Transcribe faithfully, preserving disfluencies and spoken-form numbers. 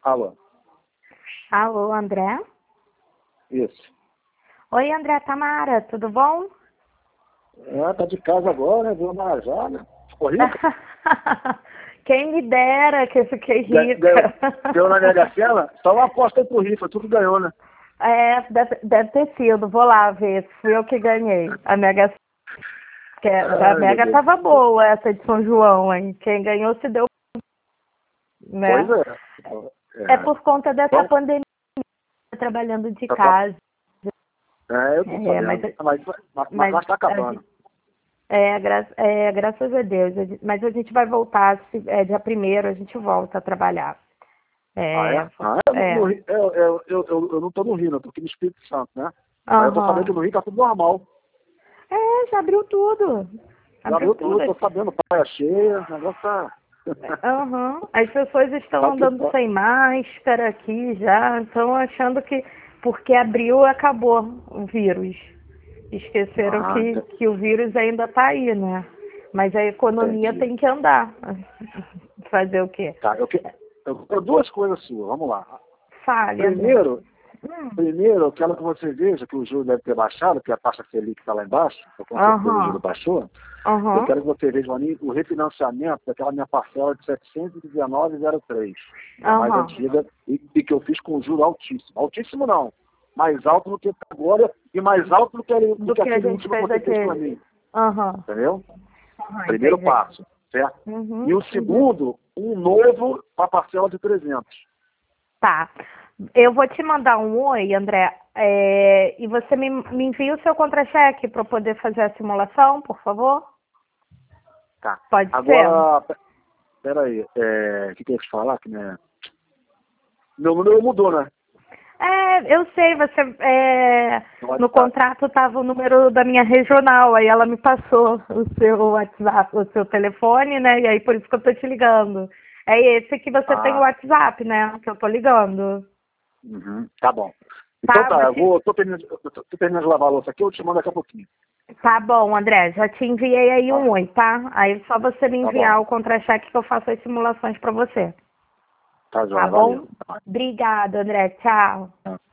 Alô? Alô, André? Isso. Oi, André, Tamara, tudo bom? É, tá de casa agora, né? Viu uma já, né? Ficou rica? Quem me dera que eu fiquei Ga- Ganhou, rica. ganhou na Mega Sena? Só uma aposta aí pro rifa, tudo ganhou, né? É, deve, deve ter sido. Vou lá ver se fui eu que ganhei. A Mega, que a Ai, meu Mega Deus. tava boa, essa de São João, hein? Quem ganhou se deu, Pois né? é. É É. por conta dessa Bom, pandemia, trabalhando de tá, tá- casa. é, eu tô É, mas, sabendo. Mas, mas, mas, mas mas tá a acabando. gente- é, gra, é, graças a Deus. A gente- Mas a gente vai voltar, se, é, dia primeiro a gente volta a trabalhar. Ah, é? É, Ah, é? No, no, é. Rio- eu, eu, eu, eu, eu não tô no Rio, eu tô aqui no Espírito Santo, né? Mas eu tô sabendo que Aham. no Rio tá tudo normal. É, já abriu tudo. Já Abriu viu tudo. tudo, tô sabendo, praia cheia, o negócio tá... Aham. As pessoas estão tá que andando sem máscara aqui já, estão achando que porque abriu acabou o vírus. Esqueceram Ah, que, que o vírus ainda está aí, né? Mas a economia entendi. tem que andar. Fazer o quê? Tá, eu, que- eu quero duas coisas suas, vamos lá. Fale, André. Primeiro, Hum. primeiro, eu quero que você veja que o juro deve ter baixado, que a taxa Selic está lá embaixo, então, com certeza o juro Aham. baixou. Eu Aham. quero que você veja ali o refinanciamento daquela minha parcela de setecentos e dezenove vírgula zero três, a mais Aham. antiga, e, e que eu fiz com juro altíssimo. Altíssimo não, mais alto do que tá agora e mais alto do que, ele- do Do que que a aquele gente último que fez você fez para aquele. mim, Aham. entendeu? Aham, Primeiro entendi. passo, certo? Uhum. E o Uhum. segundo, um novo para a parcela de trezentos. Tá. Eu vou te mandar um oi, André, é, e você me, me envia o seu contra-cheque para eu poder fazer a simulação, por favor? Tá. Pode ser? Agora, pe- peraí, é, o que, que eu ia te falar? Que, né? Meu número mudou, né? É, eu sei, você é, No no WhatsApp. contrato estava o número da minha regional, aí ela me passou o seu WhatsApp, o seu telefone, né? E aí por isso que eu tô te ligando. É esse que você tem o Ah, WhatsApp, né? Que eu tô ligando. uhum, tá bom. Então Tá, vou tá, eu te... vou, tô terminando, eu tô, tô terminando de lavar a louça aqui, eu te mando daqui a pouquinho. Tá bom, André, já te enviei aí Tá, um oi, tá? Aí é só você me tá enviar bom. o contra-cheque que eu faço as simulações pra você. Tá Tá joia, bom? valeu. Tá. Obrigada, André. Tchau.